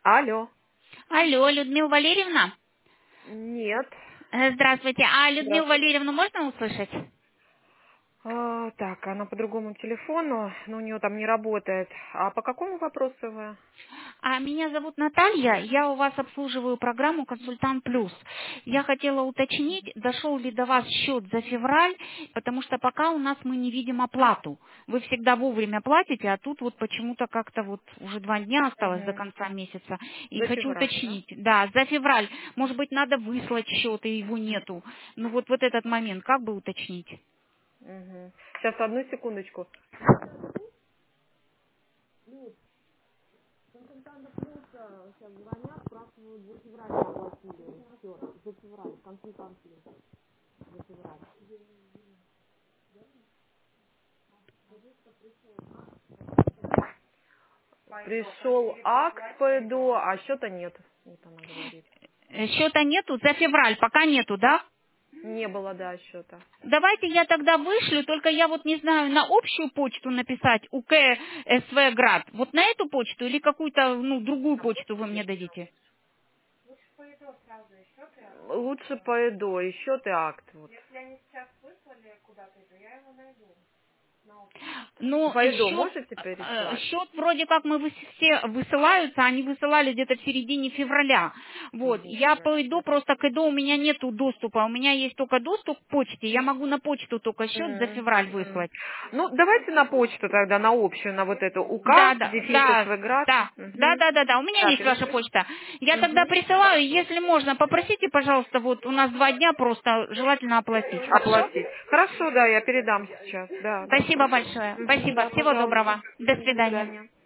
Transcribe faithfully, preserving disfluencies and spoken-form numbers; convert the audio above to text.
Алло. Алло, Людмила Валерьевна? Нет. Э, Здравствуйте. А Людмилу Здравствуйте. Валерьевну можно услышать? А, так, она по другому телефону, но у нее там не работает. А по какому вопросу вы? А меня зовут Наталья, я у вас обслуживаю программу «Консультант Плюс». Я хотела уточнить, дошел ли до вас счет за февраль, потому что пока у нас мы не видим оплату. Вы всегда вовремя платите, а тут вот почему-то как-то вот уже два дня осталось до Угу. конца месяца. И За хочу февраль, да? уточнить, да, за февраль, может быть, надо выслать счет, и его нету. Ну вот, вот этот момент, как бы уточнить? Угу. Сейчас, одну секундочку. Пришел акт по ЭДО, а счета нет. Вот она говорит. Э, Счета нету, за февраль пока нету, да? Не было, да, счета. Давайте я тогда вышлю, только я вот не знаю, на общую почту написать УК СВ Град. Вот на эту почту или какую-то, ну, другую почту вы мне дадите? Лучше по ЭДО, и счет, и акт. Вот. Ну, По ЭДО счет, можете э, переслать? счет вроде как мы выс- все высылаются, они высылали где-то в середине февраля. Вот, Середине я февраля. пойду, просто к ЭДО у меня нету доступа, у меня есть только доступ к почте, я могу на почту только счет за Мгм, февраль мгм. выслать. Ну, давайте на почту тогда, на общую, на вот эту УК, Да, да, дефис да, СВГрад. да, да, Угу. да, да, да, у меня Да, есть ваша перешлите. почта. Я тогда Угу. присылаю, если можно, попросите, пожалуйста, вот у нас два дня просто желательно оплатить, хорошо? Оплатить. Хорошо, да, я передам сейчас. Да, да, Спасибо хорошо. большое, Угу. спасибо, Да, всего пожалуйста. доброго, до Мгм, до свидания. свидания.